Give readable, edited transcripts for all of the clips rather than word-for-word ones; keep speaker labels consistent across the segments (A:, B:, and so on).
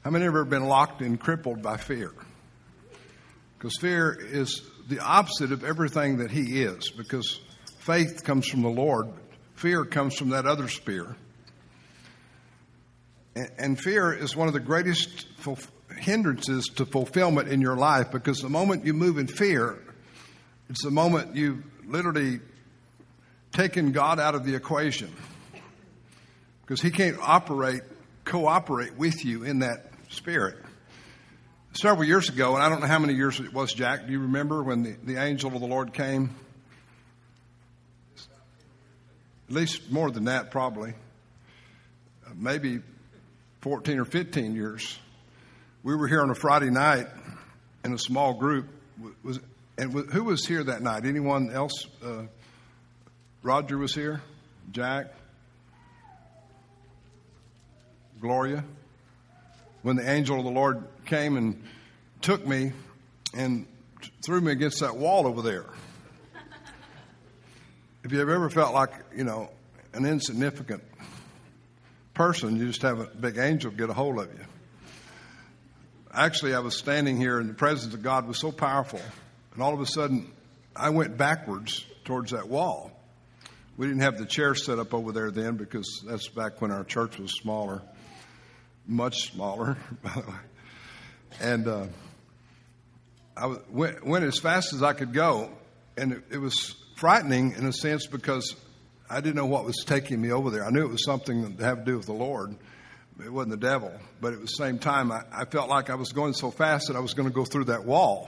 A: How many have ever been locked and crippled by fear? Because fear is the opposite of everything that he is, because faith comes from the Lord. Fear comes from that other spear. And fear is one of the greatest hindrances to fulfillment in your life, because the moment you move in fear, it's the moment you've literally taken God out of the equation, because he can't cooperate with you in that spirit. Several years ago, and I don't know how many years it was, Jack, do you remember when the angel of the Lord came? At least more than that, probably. Maybe 14 or 15 years. We were here on a Friday night in a small group. Who was here that night? Anyone else? Roger was here? Jack? Gloria? When the angel of the Lord came and took me and threw me against that wall over there. If you have ever felt like, an insignificant person, you just have a big angel get a hold of you. Actually, I was standing here and the presence of God was so powerful, and all of a sudden I went backwards towards that wall. We didn't have the chair set up over there then, because that's back when our church was smaller. Much smaller, by the way. And I went as fast as I could go, and it was frightening in a sense, because I didn't know what was taking me over there. I knew it was something to have to do with the Lord. It wasn't the devil. But at the same time, I felt like I was going so fast that I was going to go through that wall.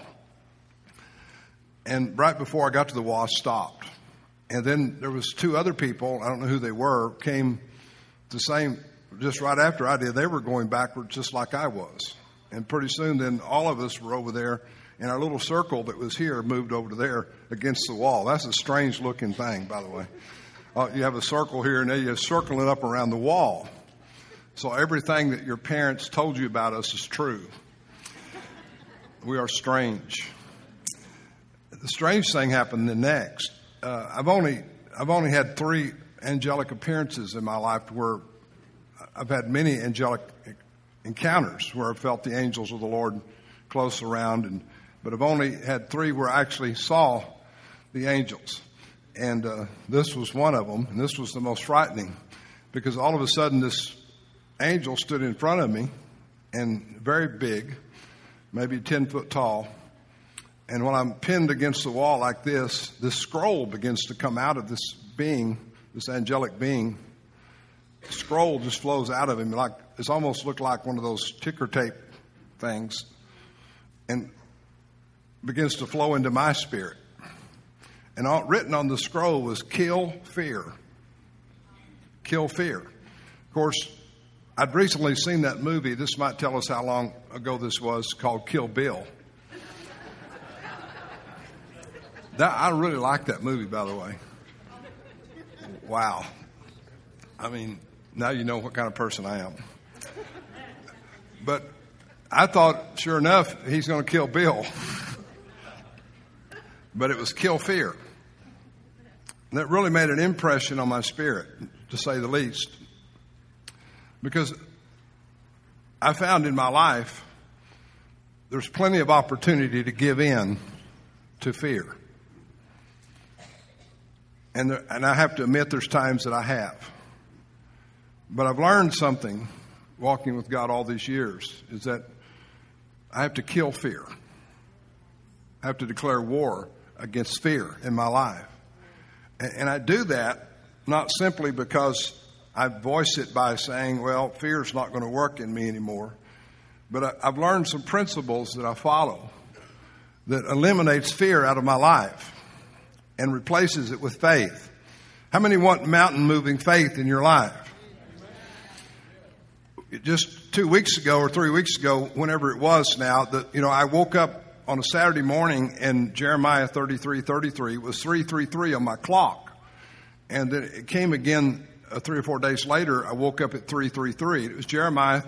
A: And right before I got to the wall, I stopped. And then there was two other people, I don't know who they were, came the same. Just right after I did, they were going backwards just like I was. And pretty soon then all of us were over there, and our little circle that was here moved over to there against the wall. That's a strange looking thing, by the way. You have a circle here, and then you're circling up around the wall. So everything that your parents told you about us is true. We are strange. The strange thing happened the next. I've only had 3 angelic appearances in my life where I've had many angelic encounters where I've felt the angels of the Lord close around, but I've only had 3 where I actually saw the angels. And this was one of them, and this was the most frightening, because all of a sudden this angel stood in front of me, and very big, maybe 10 foot tall. And when I'm pinned against the wall like this scroll begins to come out of this being, this angelic being. The scroll just flows out of him, like it almost looked like one of those ticker tape things, and begins to flow into my spirit. And written on the scroll was "Kill Fear." Kill fear. Of course, I'd recently seen that movie. This might tell us how long ago this was, called Kill Bill. I really like that movie, by the way. Wow. I mean, now you know what kind of person I am. But I thought, sure enough, he's going to kill Bill. But it was Kill Fear. And that really made an impression on my spirit, to say the least. Because I found in my life there's plenty of opportunity to give in to fear. And I have to admit there's times that I have. But I've learned something walking with God all these years, is that I have to kill fear. I have to declare war against fear in my life. And I do that not simply because I voice it by saying, well, fear's not going to work in me anymore. But I've learned some principles that I follow that eliminates fear out of my life and replaces it with faith. How many want mountain-moving faith in your life? Just 2 weeks ago or 3 weeks ago, whenever it was now, I woke up on a Saturday morning and Jeremiah 33:33 was 3:33 on my clock. And then it came again 3 or 4 days later. I woke up at 3:33. It was Jeremiah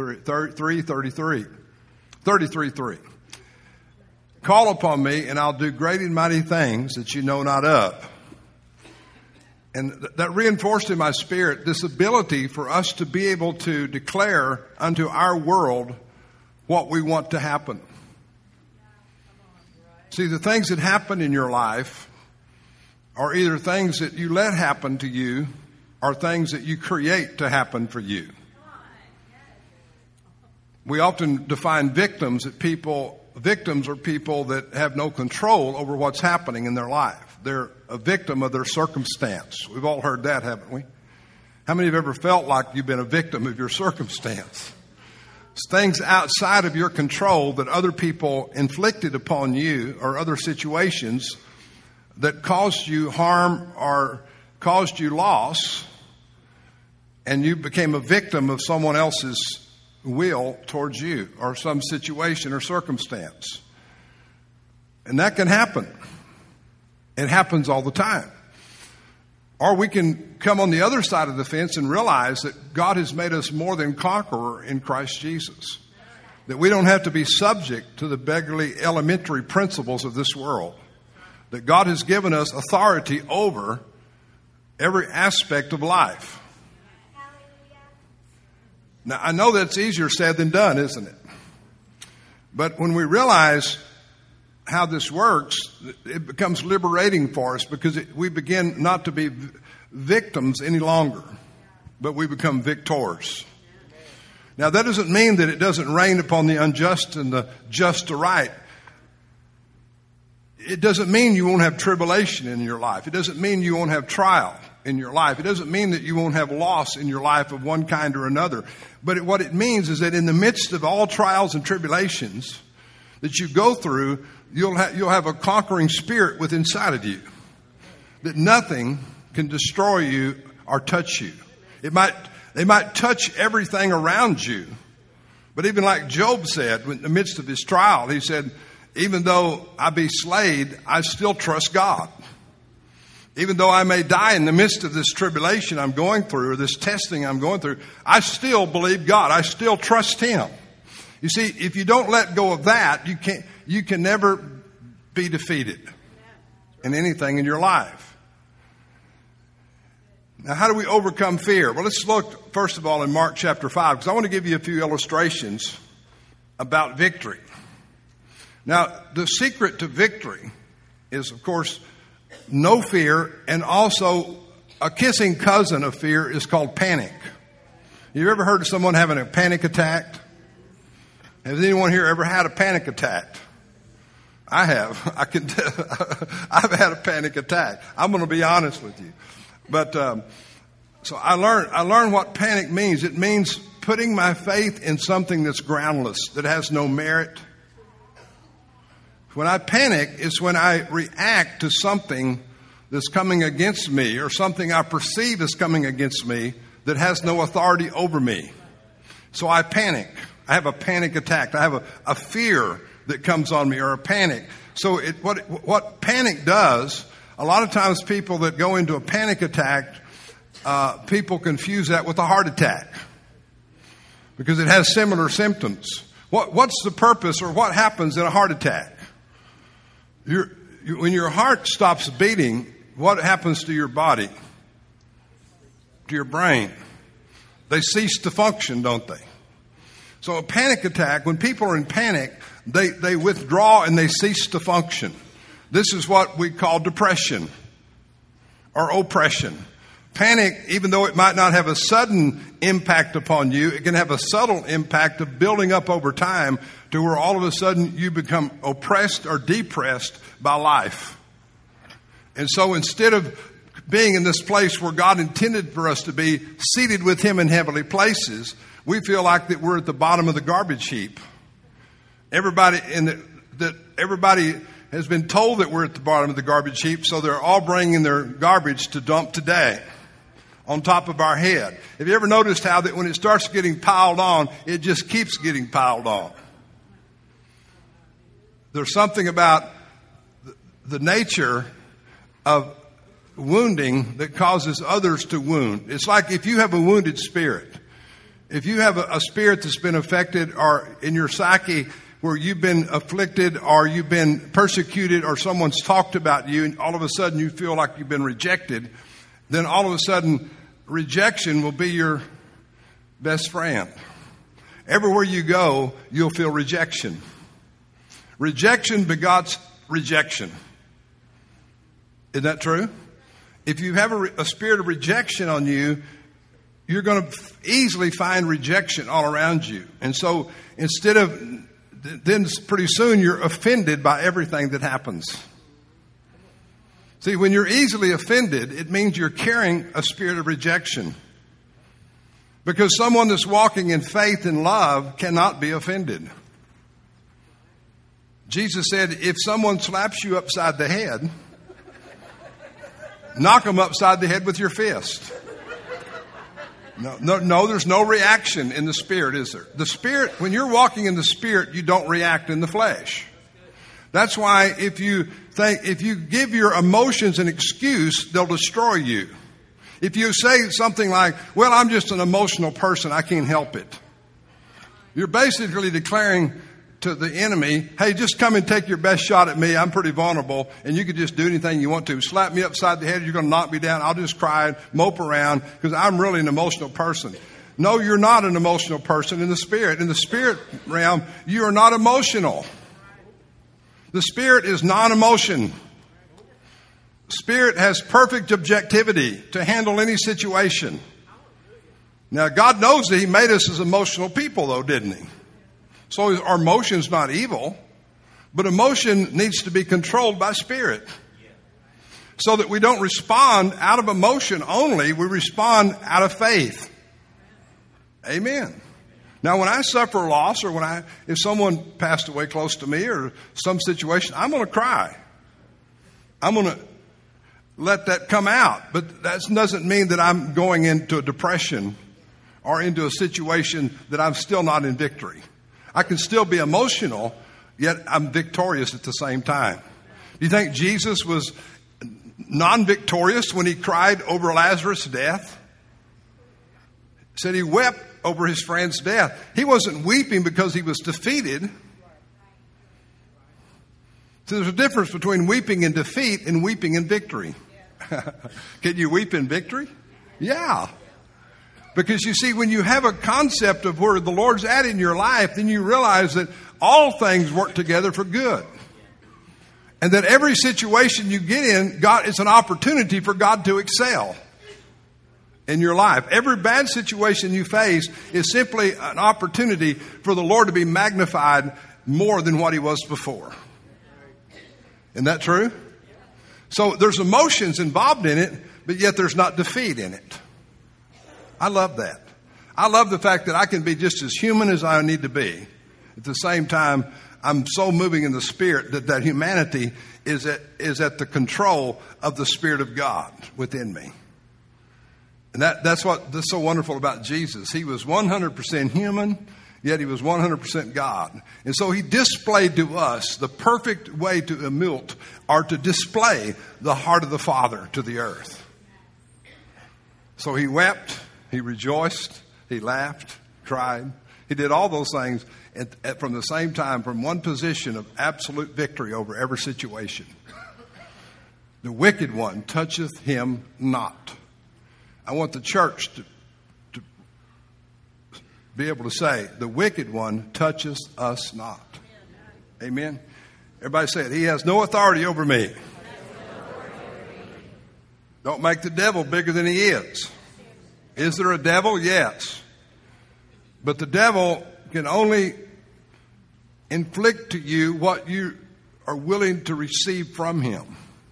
A: 33:3. Call upon me and I'll do great and mighty things that you know not of. And that reinforced in my spirit this ability for us to be able to declare unto our world what we want to happen. See, the things that happen in your life are either things that you let happen to you or things that you create to happen for you. We often define victims are people that have no control over what's happening in their life. They're a victim of their circumstance. We've all heard that, haven't we? How many have ever felt like you've been a victim of your circumstance? It's things outside of your control that other people inflicted upon you, or other situations that caused you harm or caused you loss, and you became a victim of someone else's will towards you, or some situation or circumstance. And that can happen. It happens all the time. Or we can come on the other side of the fence and realize that God has made us more than conqueror in Christ Jesus. That we don't have to be subject to the beggarly elementary principles of this world. That God has given us authority over every aspect of life. Now, I know that's easier said than done, isn't it? But when we realize how this works, it becomes liberating for us, because we begin not to be victims any longer, but we become victors. Now, that doesn't mean that it doesn't rain upon the unjust and the just to right. It doesn't mean you won't have tribulation in your life. It doesn't mean you won't have trial in your life. It doesn't mean that you won't have loss in your life of one kind or another. But what it means is that in the midst of all trials and tribulations that you go through, you'll have a conquering spirit within inside of you. That nothing can destroy you or touch you. They might touch everything around you. But even like Job said, in the midst of his trial, he said, even though I be slayed, I still trust God. Even though I may die in the midst of this tribulation I'm going through, or this testing I'm going through, I still believe God. I still trust Him. You see, if you don't let go of that, you can never be defeated in anything in your life. Now, how do we overcome fear? Well, let's look, first of all, in Mark chapter 5, because I want to give you a few illustrations about victory. Now, the secret to victory is, of course, no fear, and also a kissing cousin of fear is called panic. You ever heard of someone having a panic attack? Has anyone here ever had a panic attack? I have. I've had a panic attack. I'm going to be honest with you. But so I learned what panic means. It means putting my faith in something that's groundless, that has no merit. When I panic, it's when I react to something that's coming against me, or something I perceive as coming against me that has no authority over me. So I panic. I have a panic attack. I have a fear that comes on me, or a panic. So what panic does, a lot of times people that go into a panic attack, people confuse that with a heart attack, because it has similar symptoms. What's the purpose, or what happens in a heart attack? When your heart stops beating, what happens to your body? To your brain? They cease to function, don't they? So a panic attack, when people are in panic, they withdraw and they cease to function. This is what we call depression or oppression. Panic, even though it might not have a sudden impact upon you, it can have a subtle impact of building up over time to where all of a sudden you become oppressed or depressed by life. And so instead of being in this place where God intended for us to be, seated with Him in heavenly places, we feel like that we're at the bottom of the garbage heap. Everybody has been told that we're at the bottom of the garbage heap, so they're all bringing their garbage to dump today on top of our head. Have you ever noticed how that when it starts getting piled on, it just keeps getting piled on? There's something about the nature of wounding that causes others to wound. It's like if you have a wounded spirit, if you have a spirit that's been affected, or in your psyche where you've been afflicted, or you've been persecuted, or someone's talked about you, and all of a sudden you feel like you've been rejected, then all of a sudden rejection will be your best friend. everywhere you go, you'll feel rejection. Rejection begots rejection. Isn't that true? If you have a spirit of rejection on you, you're going to easily find rejection all around you. And so instead of, then pretty soon you're offended by everything that happens. See, when you're easily offended, it means you're carrying a spirit of rejection. Because someone that's walking in faith and love cannot be offended. Jesus said, if someone slaps you upside the head, knock them upside the head with your fist. No, there's no reaction in the Spirit, is there? The Spirit, when you're walking in the Spirit, you don't react in the flesh. That's why if you give your emotions an excuse, they'll destroy you. If you say something like, well, I'm just an emotional person, I can't help it. You're basically declaring to the enemy, hey, just come and take your best shot at me. I'm pretty vulnerable, and you can just do anything you want to. Slap me upside the head, you're going to knock me down. I'll just cry and mope around because I'm really an emotional person. No, you're not an emotional person in the Spirit. In the Spirit realm, you are not emotional. The Spirit is non-emotion. Spirit has perfect objectivity to handle any situation. Now, God knows that He made us as emotional people, though, didn't He? So our emotion's not evil, but emotion needs to be controlled by Spirit. So that we don't respond out of emotion only, we respond out of faith. Amen. Now, when I suffer loss or if someone passed away close to me or some situation, I'm going to cry. I'm going to let that come out. But that doesn't mean that I'm going into a depression or into a situation that I'm still not in victory. I can still be emotional, yet I'm victorious at the same time. Do you think Jesus was non-victorious when He cried over Lazarus' death? He said he wept over his friend's death. He wasn't weeping because he was defeated. So there's a difference between weeping in defeat and weeping in victory. Can you weep in victory? Yeah. Because you see, when you have a concept of where the Lord's at in your life, then you realize that all things work together for good. And that every situation you get in, God, it's an opportunity for God to excel in your life. Every bad situation you face is simply an opportunity for the Lord to be magnified more than what He was before. Isn't that true? So there's emotions involved in it, but yet there's not defeat in it. I love that. I love the fact that I can be just as human as I need to be. At the same time, I'm so moving in the Spirit that humanity is at the control of the Spirit of God within me. And that's so wonderful about Jesus. He was 100% human, yet He was 100% God. And so He displayed to us the perfect way to emult or to display the heart of the Father to the earth. So He wept, He rejoiced, He laughed, cried. He did all those things from the same time, from one position of absolute victory over every situation. The wicked one toucheth Him not. I want the church to be able to say, the wicked one touches us not. Amen. Everybody say it. He has no authority over me. Don't make the devil bigger than he is. Is there a devil? Yes. But the devil can only inflict to you what you are willing to receive from him.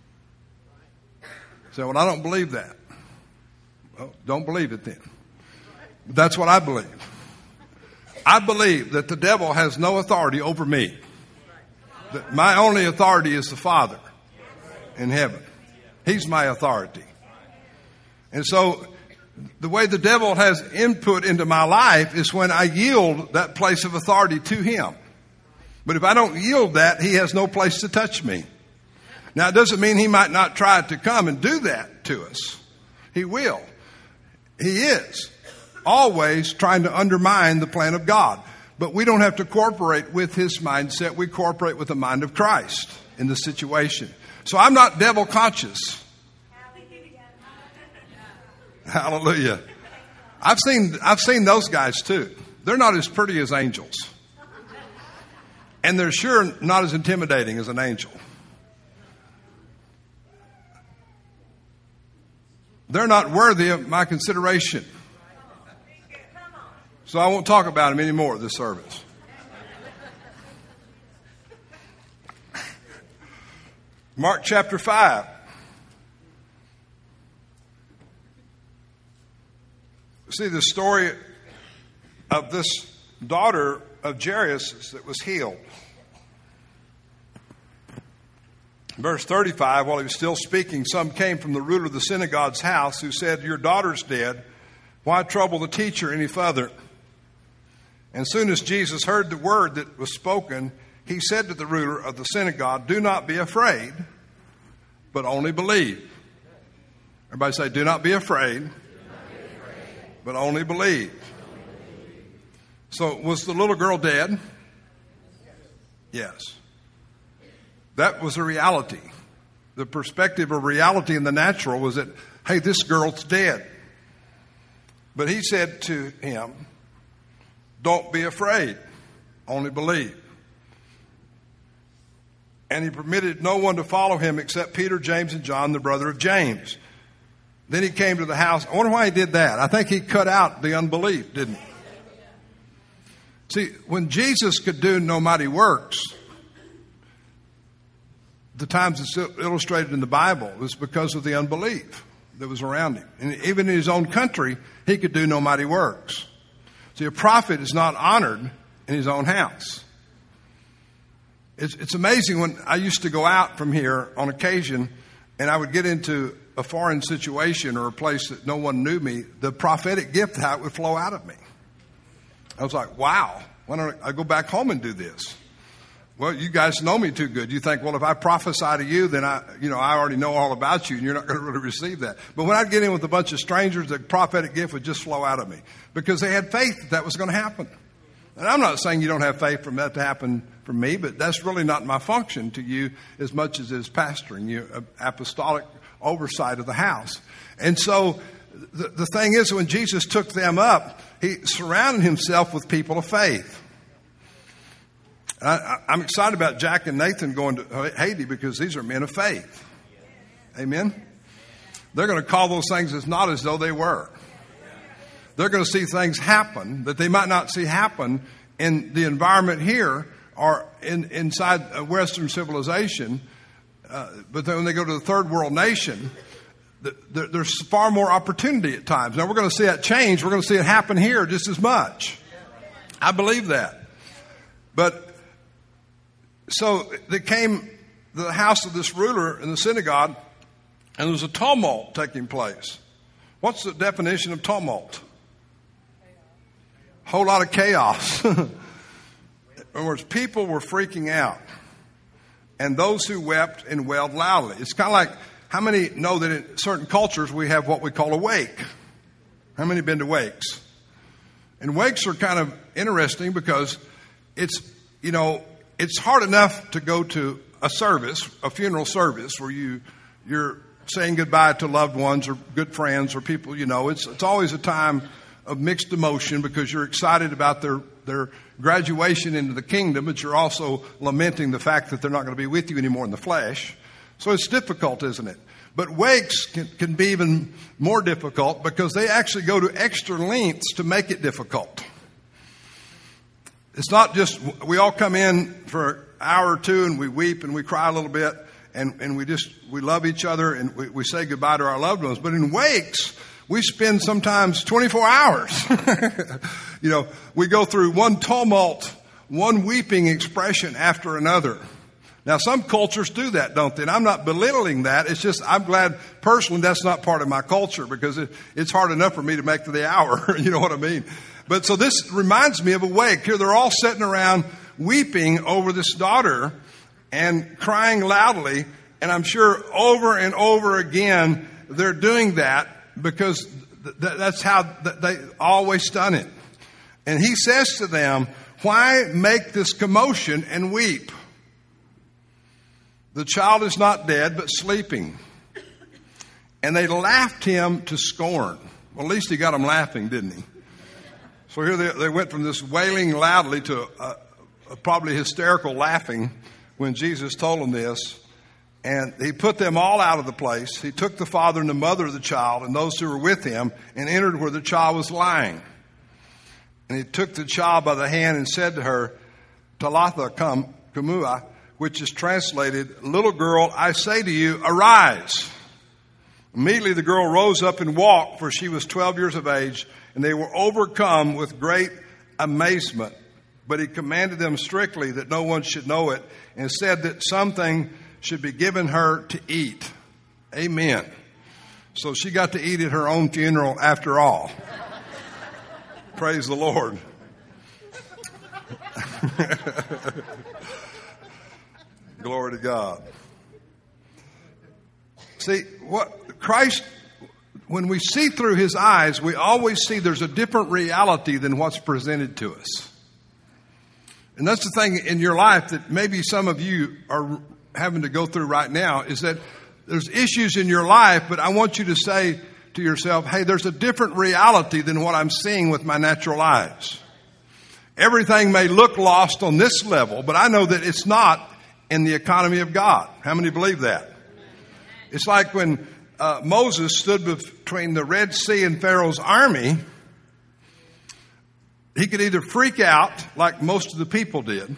A: So, well, I don't believe that. Well, don't believe it then. But that's what I believe. I believe that the devil has no authority over me. That my only authority is the Father in heaven. He's my authority. And so the way the devil has input into my life is when I yield that place of authority to him. But if I don't yield that, he has no place to touch me. Now, it doesn't mean he might not try to come and do that to us. He will. He is always trying to undermine the plan of God. But we don't have to cooperate with his mindset. We cooperate with the mind of Christ in the situation. So I'm not devil conscious. Hallelujah. I've seen those guys too. they're not as pretty as angels. And they're sure not as intimidating as an angel. They're not worthy of my consideration. So I won't talk about them anymore this service. Mark chapter 5. See the story of this daughter of Jairus that was healed. Verse 35, while he was still speaking, some came from the ruler of the synagogue's house who said, "Your daughter's dead. Why trouble the teacher any further?" And as soon as Jesus heard the word that was spoken, he said to the ruler of the synagogue, "Do not be afraid, but only believe." Everybody say, "Do not be afraid, but only believe." So was the little girl dead? Yes. That was a reality. The perspective of reality in the natural was that, hey, this girl's dead. But he said to him, "Don't be afraid, only believe." And he permitted no one to follow him except Peter, James, and John, the brother of James. Then he came to the house. I wonder why he did that. I think he cut out the unbelief, didn't he? See, when Jesus could do no mighty works, the times it's illustrated in the Bible was because of the unbelief that was around him. And even in his own country, he could do no mighty works. See, a prophet is not honored in his own house. It's amazing when I used to go out from here on occasion and I would get into a foreign situation or a place that no one knew me, the prophetic gift would flow out of me. I was like, wow, why don't I go back home and do this? Well, you guys know me too good. You think, well, if I prophesy to you, then I already know all about you and you're not going to really receive that. But when I'd get in with a bunch of strangers, the prophetic gift would just flow out of me because they had faith that was going to happen. And I'm not saying you don't have faith for that to happen for me, but that's really not my function to you as much as it is pastoring you, apostolic oversight of the house. And so the thing is, when Jesus took them up, he surrounded himself with people of faith. I'm excited about Jack and Nathan going to Haiti because these are men of faith. Amen? They're going to call those things as not as though they were. They're going to see things happen that they might not see happen in the environment here or inside Western civilization. But then when they go to the third world nation, there's far more opportunity at times. Now, we're going to see that change. We're going to see it happen here just as much. I believe that. But so they came to the house of this ruler in the synagogue, and there was a tumult taking place. What's the definition of tumult? Whole lot of chaos. In other words, people were freaking out. And those who wept and wailed loudly. It's kind of like, how many know that in certain cultures we have what we call a wake? How many have been to wakes? And wakes are kind of interesting because it's hard enough to go to a service, a funeral service, where you're saying goodbye to loved ones or good friends or people you know. It's always a time of mixed emotion because you're excited about their graduation into the kingdom, but you're also lamenting the fact that they're not going to be with you anymore in the flesh. So it's difficult, isn't it? But wakes can be even more difficult because they actually go to extra lengths to make it difficult. It's not just we all come in for an hour or two and we weep and we cry a little bit and we love each other and we say goodbye to our loved ones. But in wakes, we spend sometimes 24 hours. We go through one tumult, one weeping expression after another. Now, some cultures do that, don't they? And I'm not belittling that. It's just I'm glad personally that's not part of my culture because it's hard enough for me to make to the hour. You know what I mean? But so this reminds me of a wake. Here they're all sitting around weeping over this daughter and crying loudly. And I'm sure over and over again they're doing that because that's how they always done it. And he says to them, "Why make this commotion and weep? The child is not dead, but sleeping." And they laughed him to scorn. Well, at least he got them laughing, didn't he? So here they went from this wailing loudly to probably hysterical laughing when Jesus told them this. And he put them all out of the place. He took the father and the mother of the child and those who were with him and entered where the child was lying. And he took the child by the hand and said to her, Talitha Kumua, which is translated, little girl, I say to you, arise. Immediately the girl rose up and walked, for she was 12 years of age, and they were overcome with great amazement. But he commanded them strictly that no one should know it, and said that something should be given her to eat. Amen. So she got to eat at her own funeral after all. Praise the Lord. Glory to God. See, what Christ, when we see through his eyes, we always see there's a different reality than what's presented to us. And that's the thing in your life that maybe some of you are having to go through right now, is that there's issues in your life, but I want you to say to yourself, hey, there's a different reality than what I'm seeing with my natural eyes. Everything may look lost on this level, but I know that it's not in the economy of God. How many believe that? It's like when Moses stood between the Red Sea and Pharaoh's army, he could either freak out like most of the people did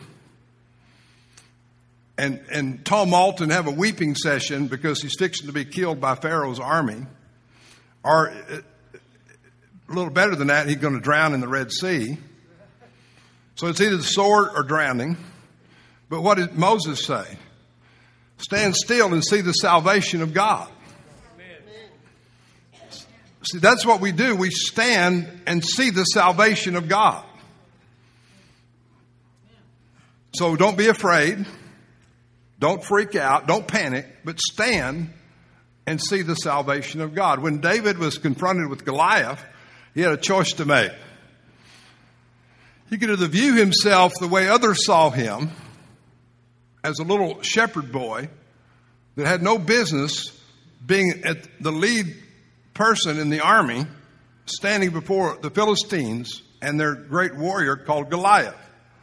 A: and tumult and have a weeping session because he's fixing to be killed by Pharaoh's army, or a little better than that, he's going to drown in the Red Sea. So it's either the sword or drowning. But what did Moses say? Stand still and see the salvation of God. See, that's what we do. We stand and see the salvation of God. So don't be afraid. Don't freak out. Don't panic. But stand and see the salvation of God. When David was confronted with Goliath, he had a choice to make. He could either view himself the way others saw him, as a little shepherd boy that had no business being at the lead person in the army, standing before the Philistines and their great warrior called Goliath.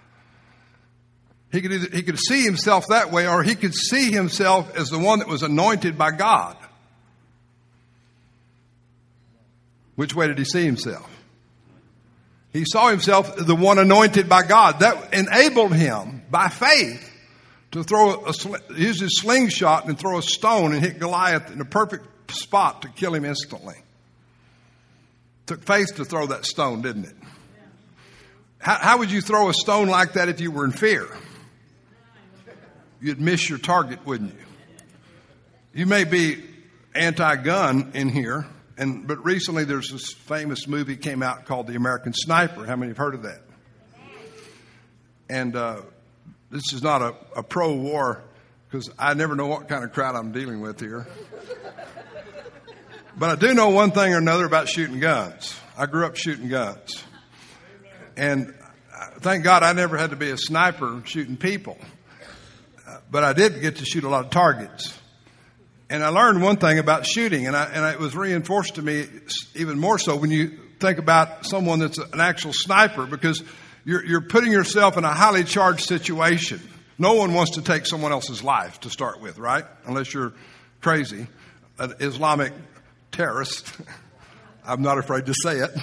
A: He could see himself that way, or he could see himself as the one that was anointed by God. Which way did he see himself? He saw himself as the one anointed by God. That enabled him, by faith, to use his slingshot and throw a stone and hit Goliath in a perfect spot to kill him instantly. Took faith to throw that stone, didn't it? How would you throw a stone like that if you were in fear? You'd miss your target, wouldn't you? You may be anti-gun in here, but recently there's this famous movie came out called The American Sniper. How many have heard of that? And this is not a pro-war, because I never know what kind of crowd I'm dealing with here. But I do know one thing or another about shooting guns. I grew up shooting guns. And thank God I never had to be a sniper shooting people. But I did get to shoot a lot of targets. And I learned one thing about shooting, and it was reinforced to me even more so when you think about someone that's an actual sniper, because you're putting yourself in a highly charged situation. No one wants to take someone else's life to start with, right? Unless you're crazy, an Islamic terrorist. I'm not afraid to say it.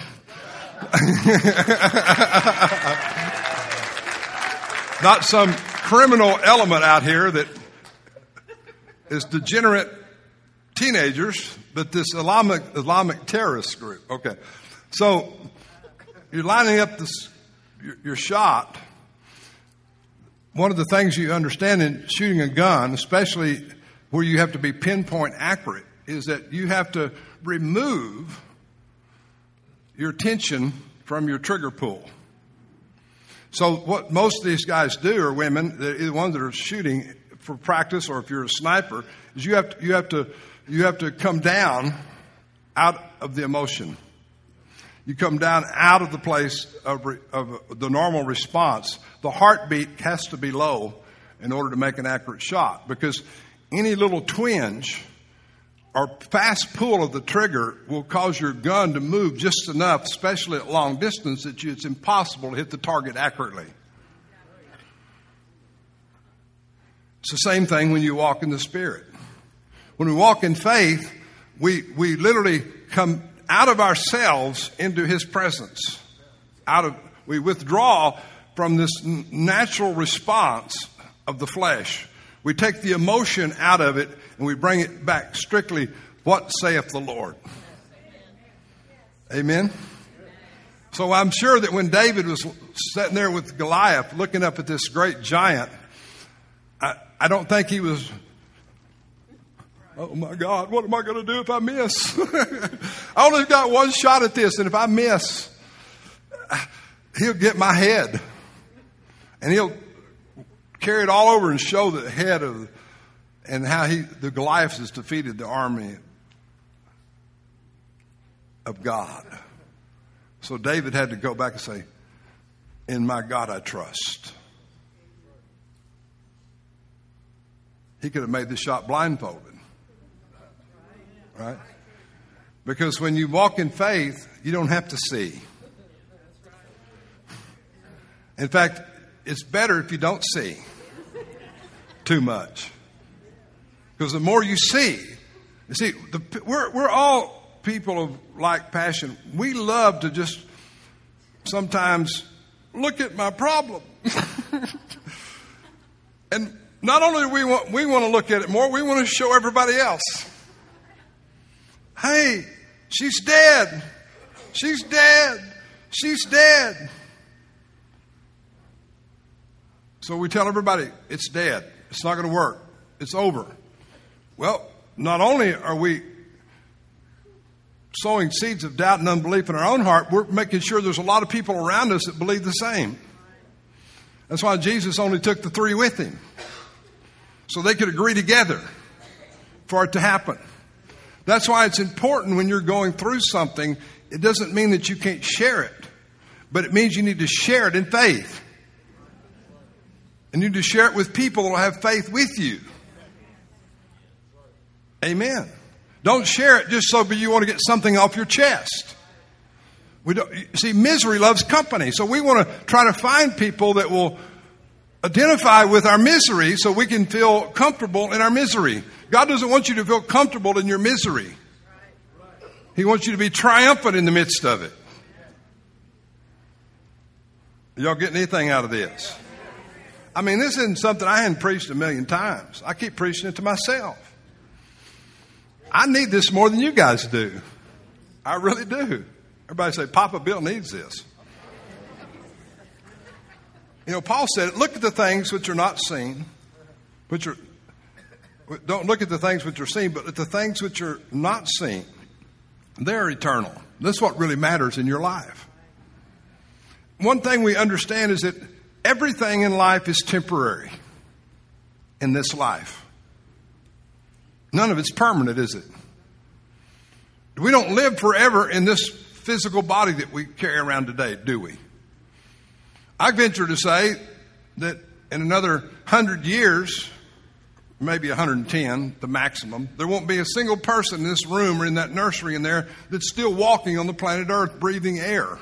A: Not some criminal element out here that is degenerate teenagers, but this Islamic terrorist group. Okay. So you're lining up your shot. One of the things you understand in shooting a gun, especially where you have to be pinpoint accurate, is that you have to remove your attention from your trigger pull. So what most of these guys do, or women, the ones that are shooting for practice, or if you're a sniper, is you have to come down out of the emotion. You come down out of the place of the normal response. The heartbeat has to be low in order to make an accurate shot, because any little twinge or fast pull of the trigger will cause your gun to move just enough, especially at long distance, that it's impossible to hit the target accurately. It's the same thing when you walk in the Spirit. When we walk in faith, we literally come out of ourselves into His presence. We withdraw from this natural response of the flesh. We take the emotion out of it and we bring it back strictly, what saith the Lord? Amen? So I'm sure that when David was sitting there with Goliath looking up at this great giant, I don't think he was, oh my God, what am I going to do if I miss? I only got one shot at this, and if I miss, he'll get my head. And he'll carry it all over and show the head of, and how the Goliath has defeated the army of God. So David had to go back and say, in my God I trust. He could have made the shot blindfolded. Right? Because when you walk in faith, you don't have to see. In fact, it's better if you don't see too much. Because the more you see, we're all people of like passion. We love to just sometimes look at my problem. And not only do we want to look at it more, we want to show everybody else. Hey, she's dead. She's dead. She's dead. So we tell everybody, it's dead. It's not going to work. It's over. Well, not only are we sowing seeds of doubt and unbelief in our own heart, we're making sure there's a lot of people around us that believe the same. That's why Jesus only took the 3 with him. So they could agree together for it to happen. That's why it's important when you're going through something. It doesn't mean that you can't share it, but it means you need to share it in faith. And you need to share it with people that will have faith with you. Amen. Don't share it just so you want to get something off your chest. Misery loves company. So we want to try to find people that will identify with our misery so we can feel comfortable in our misery. God doesn't want you to feel comfortable in your misery. He wants you to be triumphant in the midst of it. Y'all getting anything out of this? I mean, this isn't something I hadn't preached a million times. I keep preaching it to myself. I need this more than you guys do. I really do. Everybody say, Papa Bill needs this. You know, Paul said, look at the things which are not seen, don't look at the things which are seen, but at the things which are not seen. They're eternal. That's what really matters in your life. One thing we understand is that everything in life is temporary in this life. None of it's permanent, is it? We don't live forever in this physical body that we carry around today, do we? I venture to say that in another 100 years, maybe 110, the maximum, there won't be a single person in this room or in that nursery in there that's still walking on the planet Earth, breathing air.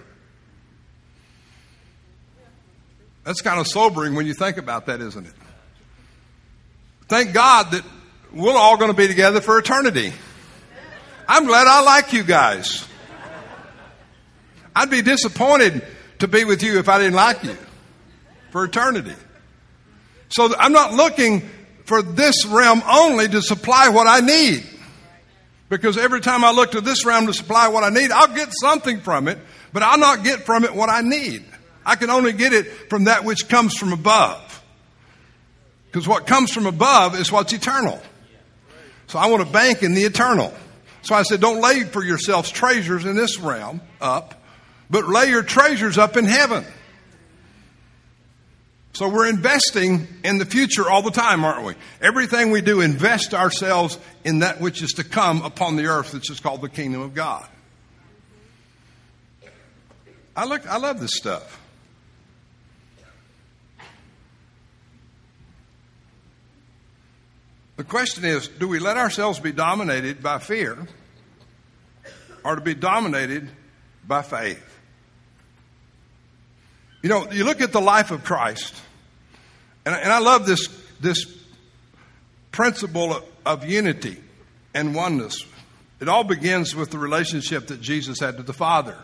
A: That's kind of sobering when you think about that, isn't it? Thank God that we're all going to be together for eternity. I'm glad I like you guys. I'd be disappointed to be with you if I didn't like you for eternity. So I'm not looking for this realm only to supply what I need. Because every time I look to this realm to supply what I need, I'll get something from it, but I'll not get from it what I need. I can only get it from that which comes from above. Because what comes from above is what's eternal. So I want to bank in the eternal. So I said, don't lay for yourselves treasures in this realm up, but lay your treasures up in heaven. So we're investing in the future all the time, aren't we? Everything we do, invest ourselves in that which is to come upon the earth, which is called the kingdom of God. I love this stuff. The question is, do we let ourselves be dominated by fear or to be dominated by faith? You know, you look at the life of Christ, and I love this principle of unity and oneness. It all begins with the relationship that Jesus had to the Father.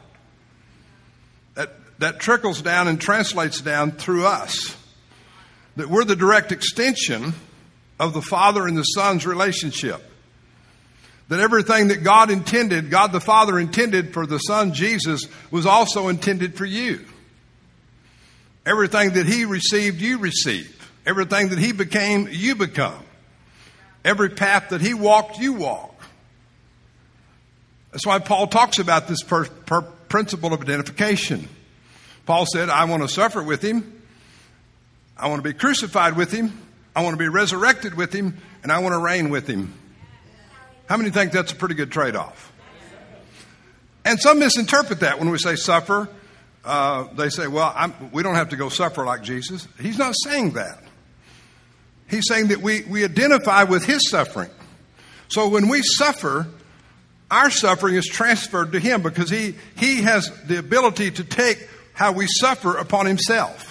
A: That trickles down and translates down through us. That we're the direct extension of the Father and the Son's relationship. That everything that God the Father intended for the Son Jesus was also intended for you. Everything that He received, you receive. Everything that He became, you become. Every path that He walked, you walk. That's why Paul talks about this principle of identification. Paul said, I want to suffer with Him. I want to be crucified with Him. I want to be resurrected with Him. And I want to reign with Him. How many think that's a pretty good trade-off? And some misinterpret that when we say suffer. They say, well, we don't have to go suffer like Jesus. He's not saying that. He's saying that we identify with His suffering. So when we suffer, our suffering is transferred to Him because He has the ability to take how we suffer upon Himself.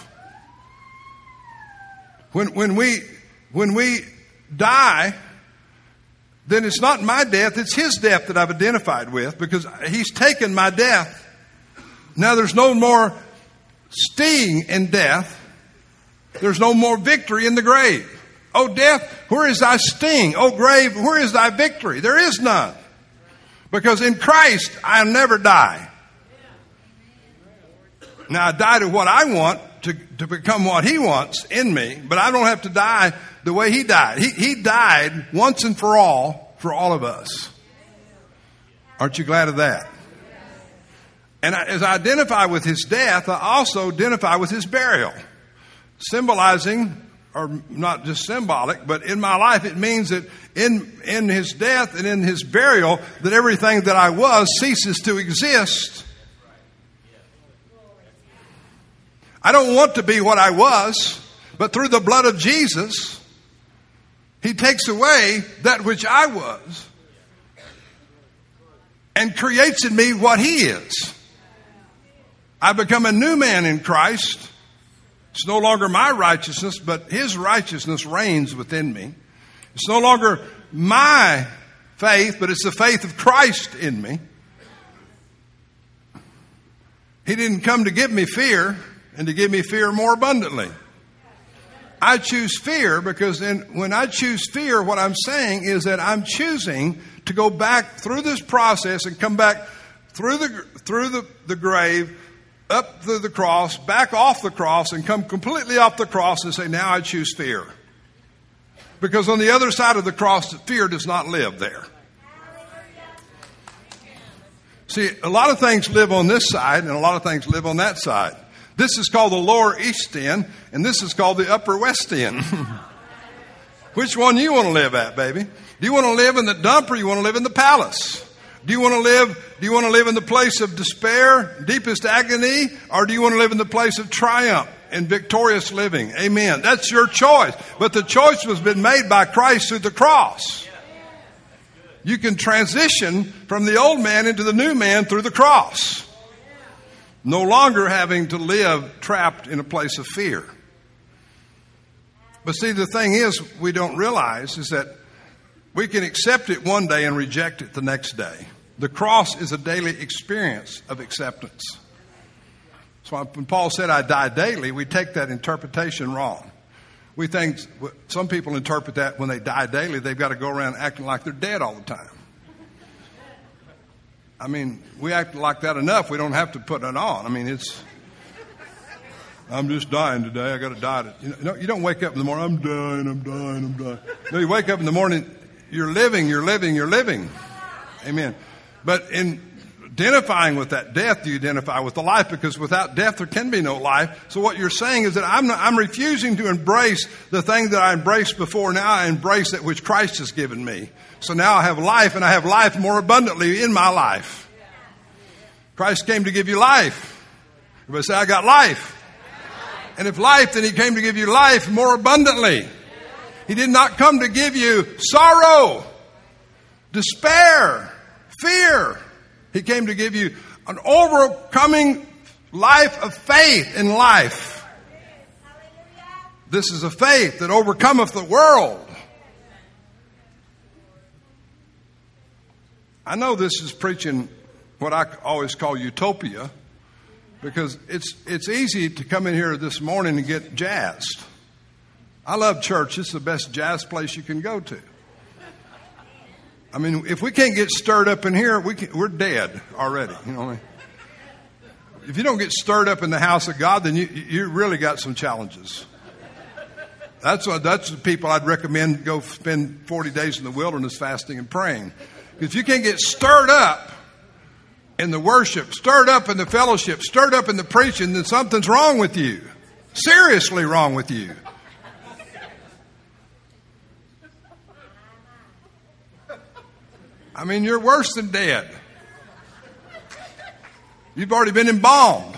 A: When we die, then it's not my death, it's His death that I've identified with because He's taken my death. Now there's no more sting in death. There's no more victory in the grave. Oh, death, where is thy sting? Oh, grave, where is thy victory? There is none. Because in Christ, I'll never die. Now, I die to what I want to become what He wants in me, but I don't have to die the way He died. He died once and for all of us. Aren't you glad of that? And as I identify with His death, I also identify with His burial. Symbolizing, or not just symbolic, but in my life it means that in His death and in His burial, that everything that I was ceases to exist. I don't want to be what I was, but through the blood of Jesus, He takes away that which I was and creates in me what He is. I become a new man in Christ. It's no longer my righteousness, but His righteousness reigns within me. It's no longer my faith, but it's the faith of Christ in me. He didn't come to give me fear and to give me fear more abundantly. I choose fear because when I choose fear, what I'm saying is that I'm choosing to go back through this process and come back through the grave, up through the cross, back off the cross, and come completely off the cross and say, now I choose fear. Because on the other side of the cross, fear does not live there. See, a lot of things live on this side and a lot of things live on that side. This is called the lower east end, and this is called the upper west end. Which one do you want to live at, baby? Do you want to live in the dump or you want to live in the palace? Do you want to live in the place of despair, deepest agony, or do you want to live in the place of triumph and victorious living? Amen. That's your choice. But the choice has been made by Christ through the cross. You can transition from the old man into the new man through the cross. No longer having to live trapped in a place of fear. But see, the thing is, we don't realize is that we can accept it one day and reject it the next day. The cross is a daily experience of acceptance. So when Paul said, I die daily, we take that interpretation wrong. We think, some people interpret that when they die daily, they've got to go around acting like they're dead all the time. I mean, we act like that enough. We don't have to put it on. I mean, I'm just dying today. I got to die. You don't wake up in the morning, I'm dying. No, you wake up in the morning, you're living. Amen. But in identifying with that death, you identify with the life, because without death, there can be no life. So what you're saying is that I'm refusing to embrace the thing that I embraced before. Now I embrace that which Christ has given me. So now I have life, and I have life more abundantly in my life. Christ came to give you life. Everybody say, I got life. And if life, then He came to give you life more abundantly. He did not come to give you sorrow, despair, fear. He came to give you an overcoming life of faith in life. This is a faith that overcometh the world. I know this is preaching what I always call utopia, because it's easy to come in here this morning and get jazzed. I love church. It's the best jazz place you can go to. I mean, if we can't get stirred up in here, we're dead already. You know what I mean? If you don't get stirred up in the house of God, then you really got some challenges. That's the people I'd recommend go spend 40 days in the wilderness fasting and praying. If you can't get stirred up in the worship, stirred up in the fellowship, stirred up in the preaching, then something's wrong with you. Seriously wrong with you. I mean, you're worse than dead. You've already been embalmed.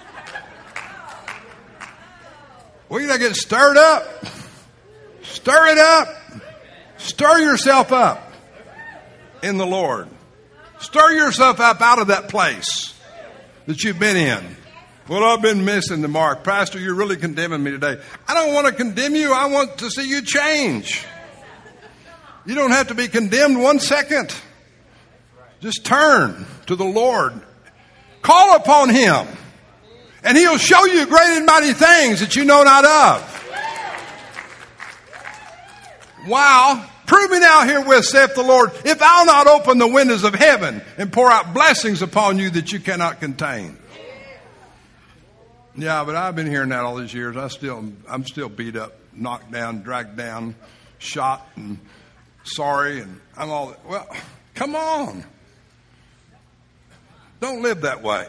A: Well, you gotta get stirred up. Stir it up. Stir yourself up in the Lord. Stir yourself up out of that place that you've been in. Well, I've been missing the mark. Pastor, you're really condemning me today. I don't want to condemn you. I want to see you change. You don't have to be condemned 1 second. Just turn to the Lord. Call upon Him. And He'll show you great and mighty things that you know not of. Wow. Prove me now herewith, saith the Lord, if I'll not open the windows of heaven and pour out blessings upon you that you cannot contain. Yeah, but I've been hearing that all these years. I'm still beat up, knocked down, dragged down, shot, and sorry, and I'm all, well, come on. Don't live that way.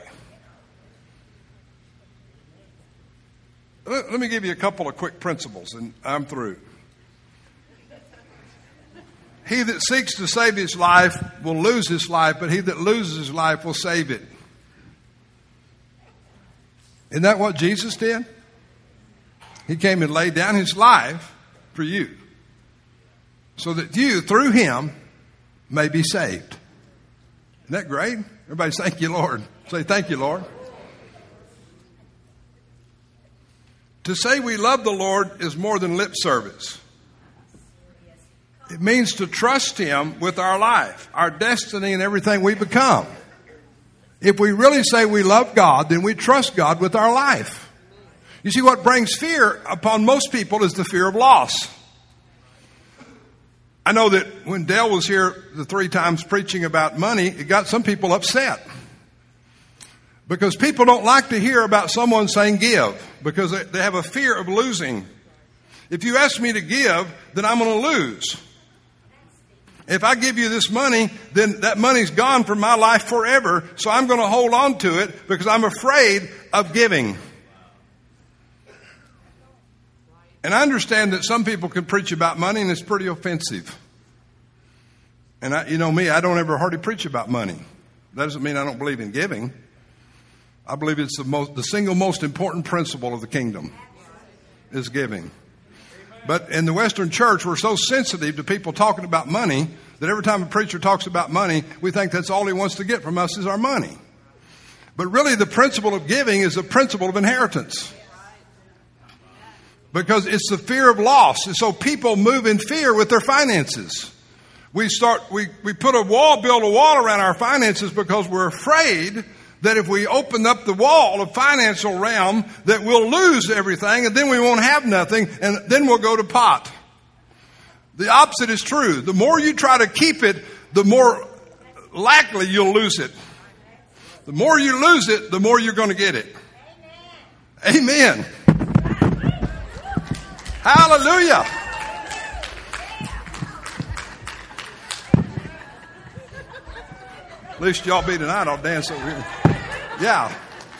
A: Let me give you a couple of quick principles, and I'm through. He that seeks to save his life will lose his life, but he that loses his life will save it. Isn't that what Jesus did? He came and laid down His life for you, so that you, through Him, may be saved. Isn't that great? Everybody, thank you, Lord. Say, thank you, Lord. To say we love the Lord is more than lip service. It means to trust Him with our life, our destiny, and everything we become. If we really say we love God, then we trust God with our life. You see, what brings fear upon most people is the fear of loss. I know that when Dale was here the 3 times preaching about money, it got some people upset. Because people don't like to hear about someone saying give, because they have a fear of losing. If you ask me to give, then I'm going to lose. If I give you this money, then that money's gone from my life forever, so I'm going to hold on to it because I'm afraid of giving. And I understand that some people can preach about money and it's pretty offensive. And you know me, I don't ever hardly preach about money. That doesn't mean I don't believe in giving. I believe it's the single most important principle of the kingdom is giving. But in the Western church, we're so sensitive to people talking about money that every time a preacher talks about money, we think that's all he wants to get from us is our money. But really, the principle of giving is the principle of inheritance. Because it's the fear of loss. And so people move in fear with their finances. We build a wall around our finances because we're afraid that if we open up the wall of financial realm, that we'll lose everything and then we won't have nothing and then we'll go to pot. The opposite is true. The more you try to keep it, the more likely you'll lose it. The more you lose it, the more you're going to get it. Amen. Hallelujah. At least y'all be tonight. I'll dance over here. Yeah.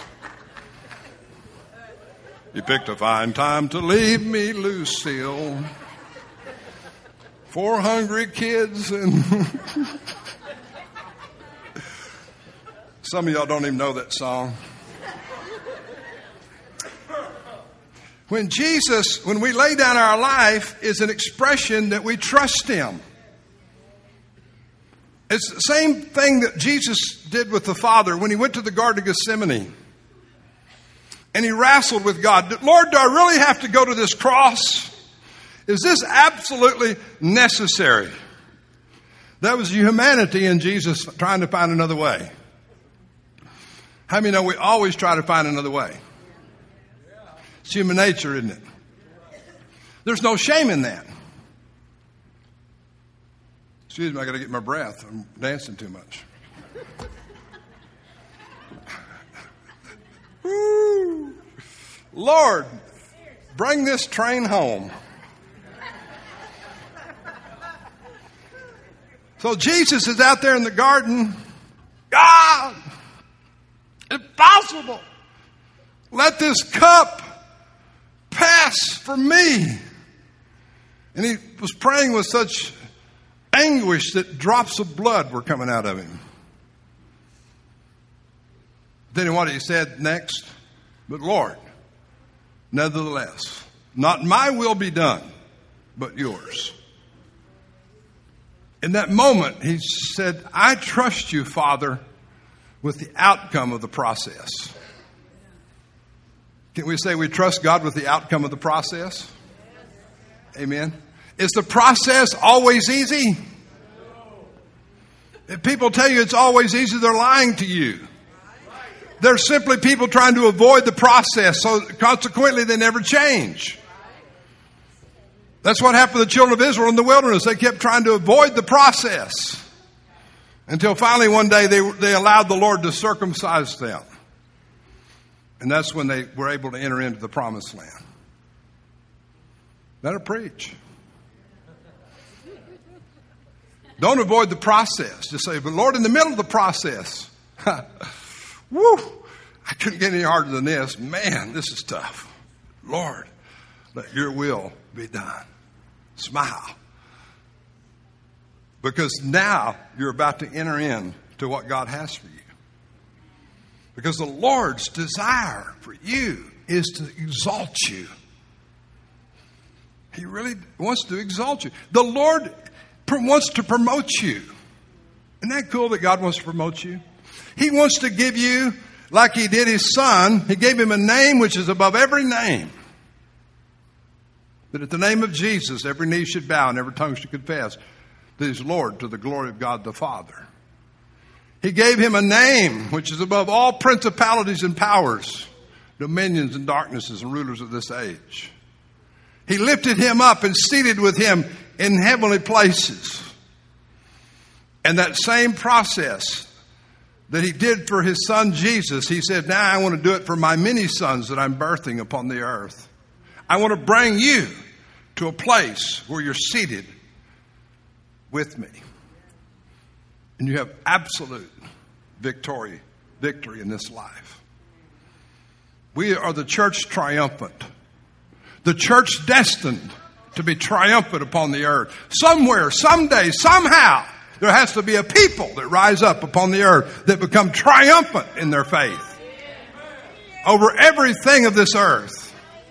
A: You picked a fine time to leave me, Lucille. 4 hungry kids and some of y'all don't even know that song. When we lay down our life, is an expression that we trust Him. It's the same thing that Jesus did with the Father when He went to the Garden of Gethsemane. And He wrestled with God. Lord, do I really have to go to this cross? Is this absolutely necessary? That was humanity in Jesus trying to find another way. How many know we always try to find another way? It's human nature, isn't it? There's no shame in that. Excuse me, I got to get my breath. I'm dancing too much. Woo. Lord, bring this train home. So Jesus is out there in the garden. God, if possible, let this cup pass from me. And he was praying with such anguish that drops of blood were coming out of him. Then what he said next? But Lord, nevertheless, not my will be done, but yours. In that moment, he said, I trust you, Father, with the outcome of the process. Can we say we trust God with the outcome of the process? Amen. Is the process always easy? If people tell you it's always easy, they're lying to you. They're simply people trying to avoid the process, so consequently they never change. That's what happened to the children of Israel in the wilderness. They kept trying to avoid the process until finally one day they allowed the Lord to circumcise them. And that's when they were able to enter into the promised land. That'll preach. Don't avoid the process. Just say, but Lord, in the middle of the process, woo, I couldn't get any harder than this. Man, this is tough. Lord, let your will be done. Smile. Because now you're about to enter into what God has for you. Because the Lord's desire for you is to exalt you. He really wants to exalt you. The Lord wants to promote you. Isn't that cool that God wants to promote you? He wants to give you, like He did His Son, He gave Him a name which is above every name. That at the name of Jesus, every knee should bow and every tongue should confess that He is Lord to the glory of God the Father. He gave Him a name which is above all principalities and powers, dominions and darknesses and rulers of this age. He lifted Him up and seated with Him in heavenly places. And that same process that He did for His Son Jesus, He said, now I want to do it for my many sons that I'm birthing upon the earth. I want to bring you to a place where you're seated with me. And you have absolute victory in this life. We are the church triumphant. The church destined to be triumphant upon the earth. Somewhere, someday, somehow, there has to be a people that rise up upon the earth that become triumphant in their faith over everything of this earth.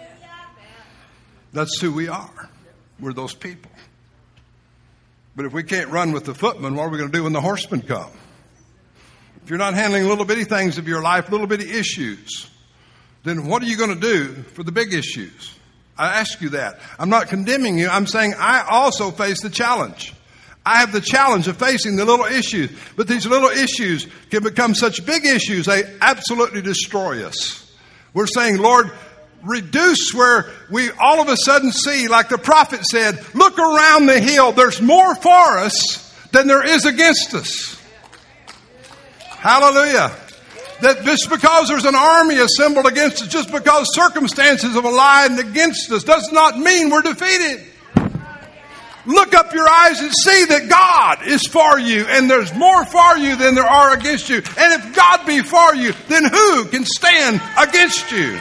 A: That's who we are. We're those people. But if we can't run with the footmen, what are we going to do when the horsemen come? If you're not handling little bitty things of your life, little bitty issues, then what are you going to do for the big issues? I ask you that. I'm not condemning you. I'm saying I also face the challenge. I have the challenge of facing the little issues. But these little issues can become such big issues, they absolutely destroy us. We're saying, Lord, reduce where we all of a sudden see, like the prophet said, look around the hill. There's more for us than there is against us. Hallelujah. That just because there's an army assembled against us, just because circumstances have aligned against us, does not mean we're defeated. Look up your eyes and see that God is for you, and there's more for you than there are against you. And if God be for you, then who can stand against you?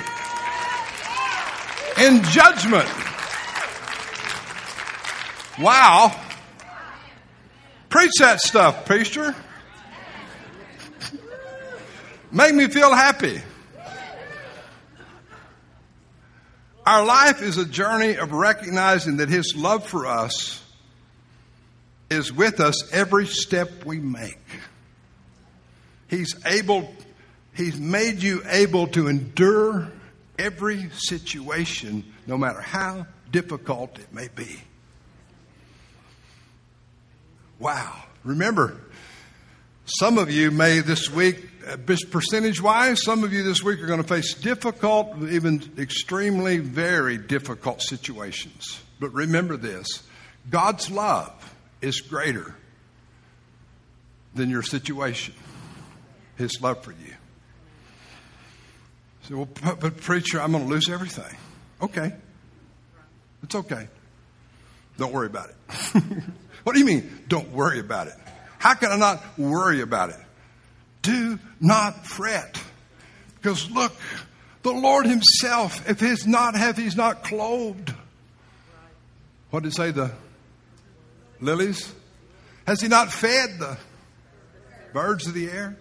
A: In judgment. Wow. Preach that stuff, preacher. Make me feel happy. Our life is a journey of recognizing that His love for us is with us every step we make. He's made you able to endure every situation, no matter how difficult it may be. Wow. Remember, some of you may this week, percentage-wise, some of you this week are going to face difficult, even extremely, very difficult situations. But remember this, God's love is greater than your situation. His love for you. So, well, but preacher, I'm going to lose everything. Okay. It's okay. Don't worry about it. What do you mean, don't worry about it? How can I not worry about it? Do not fret. Because look, the Lord Himself, if He's not clothed. What did it say, the lilies? Has He not fed the birds of the air?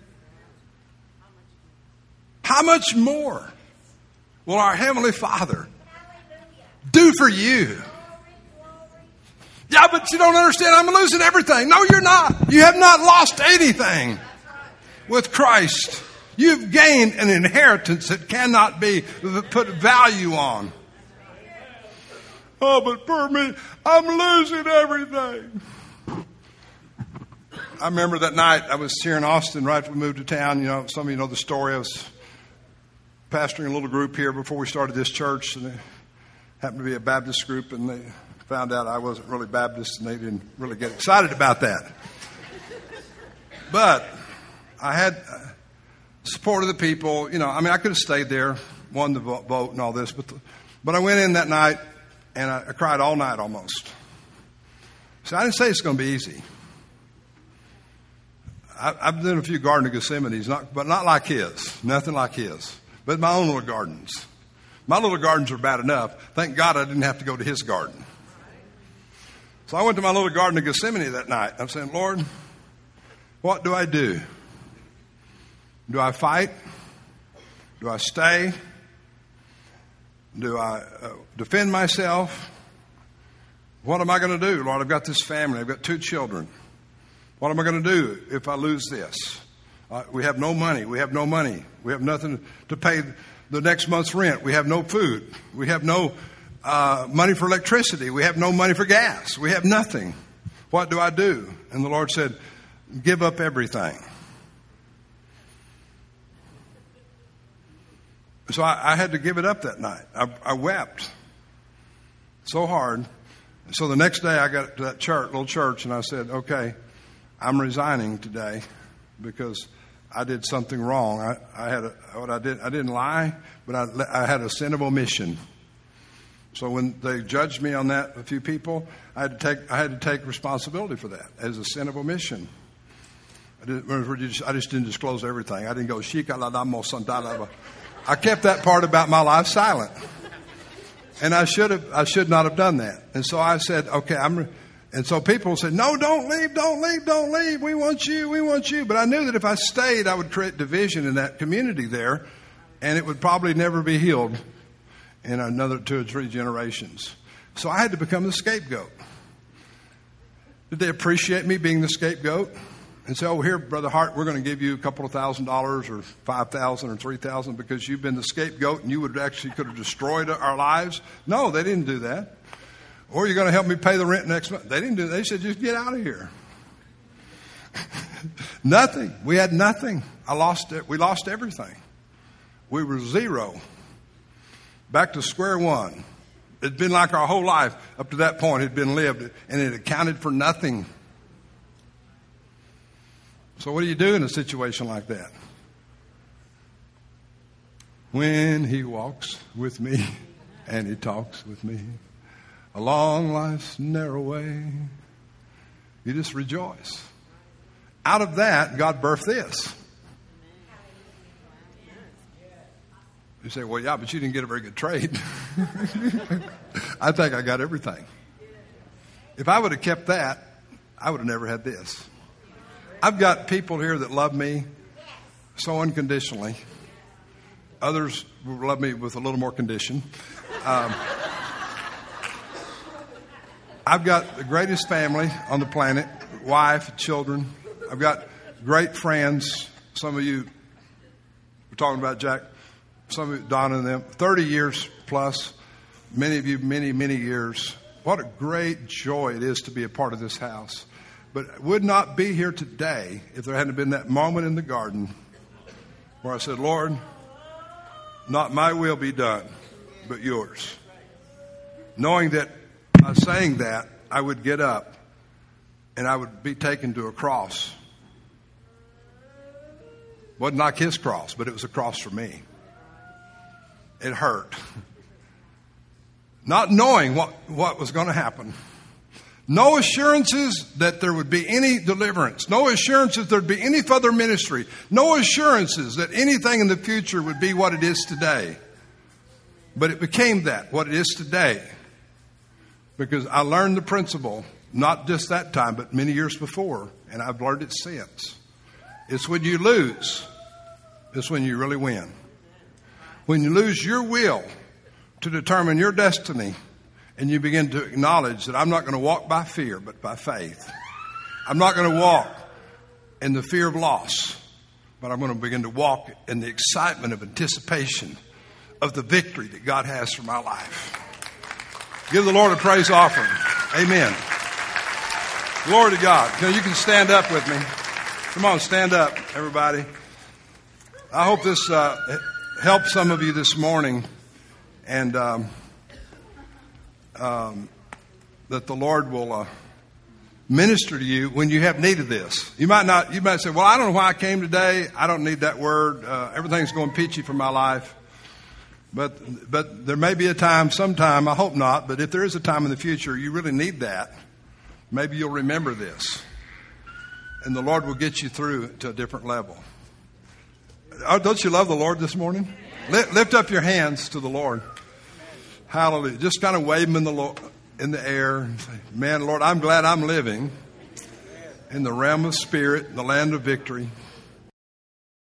A: How much more will our Heavenly Father do for you? Yeah, but you don't understand. I'm losing everything. No, you're not. You have not lost anything with Christ. You've gained an inheritance that cannot be put value on. Oh, but for me, I'm losing everything. I remember that night I was here in Austin right when we moved to town. You know, some of you know the story. I was pastoring a little group here before we started this church, and it happened to be a Baptist group, and they found out I wasn't really Baptist, and they didn't really get excited about that. But I had support of the people. You know, I mean, I could have stayed there, won the vote and all this, but I went in that night, and I cried all night almost. So I didn't say it's going to be easy. I've done a few Garden of Gethsemane's, but not like his, nothing like his. But my own little gardens. My little gardens are bad enough. Thank God I didn't have to go to his garden. So I went to my little Garden of Gethsemane that night. I'm saying, Lord, what do I do? Do I fight? Do I stay? Do I defend myself? What am I going to do? Lord, I've got this family. I've got 2 children. What am I going to do if I lose this? We have no money. We have no money. We have nothing to pay the next month's rent. We have no food. We have no money for electricity. We have no money for gas. We have nothing. What do I do? And the Lord said, give up everything. So I had to give it up that night. I wept so hard. So the next day I got to that little church, and I said, okay, I'm resigning today because I did something wrong. I didn't lie, but I had a sin of omission. So when they judged me on that, a few people, I had to take responsibility for that as a sin of omission. I just didn't disclose everything. I didn't go shika la la mo sandala. I kept that part about my life silent, and I should not have done that. And so I said, okay, and so people said, no, don't leave. We want you. But I knew that if I stayed, I would create division in that community there, and it would probably never be healed in another 2 or 3 generations. So I had to become the scapegoat. Did they appreciate me being the scapegoat? And say, oh, here, Brother Hart, we're going to give you a couple of $1,000s or $5,000 or $3,000 because you've been the scapegoat and you could have destroyed our lives? No, they didn't do that. Or you're going to help me pay the rent next month? They didn't do that. They said, just get out of here. Nothing. We had nothing. We lost everything. We were zero. Back to square one. It'd been like our whole life up to that point had been lived, and it accounted for nothing. So what do you do in a situation like that? When he walks with me and he talks with me along life's narrow way, you just rejoice. Out of that, God birthed this. You say, well, yeah, but you didn't get a very good trade. I think I got everything. If I would have kept that, I would have never had this. I've got people here that love me so unconditionally. Others love me with a little more condition. I've got the greatest family on the planet, wife, children. I've got great friends. Some of you were talking about Jack, some of you, Donna and them, 30 years plus, many of you, many, many years. What a great joy it is to be a part of this house. But I would not be here today if there hadn't been that moment in the garden where I said, Lord, not my will be done, but yours. Knowing that by saying that, I would get up and I would be taken to a cross. Wasn't like his cross, but it was a cross for me. It hurt. Not knowing what was going to happen. No assurances that there would be any deliverance. No assurances there'd be any further ministry. No assurances that anything in the future would be what it is today. But it became that, what it is today. Because I learned the principle, not just that time, but many years before. And I've learned it since. It's when you lose, it's when you really win. When you lose your will to determine your destiny, and you begin to acknowledge that I'm not going to walk by fear, but by faith. I'm not going to walk in the fear of loss, but I'm going to begin to walk in the excitement of anticipation of the victory that God has for my life. Give the Lord a praise offering. Amen. Glory to God. Now you can stand up with me. Come on, stand up, everybody. I hope this helps some of you this morning, and that the Lord will minister to you when you have need of this. You might say, well, I don't know why I came today. I don't need that word. Everything's going peachy for my life. But there may be a time, sometime, I hope not, but if there is a time in the future you really need that, maybe you'll remember this. And the Lord will get you through to a different level. Don't you love the Lord this morning? Lift up your hands to the Lord. Hallelujah. Just kind of wave them in the air and say, man, Lord, I'm glad I'm living in the realm of spirit, in the land of victory.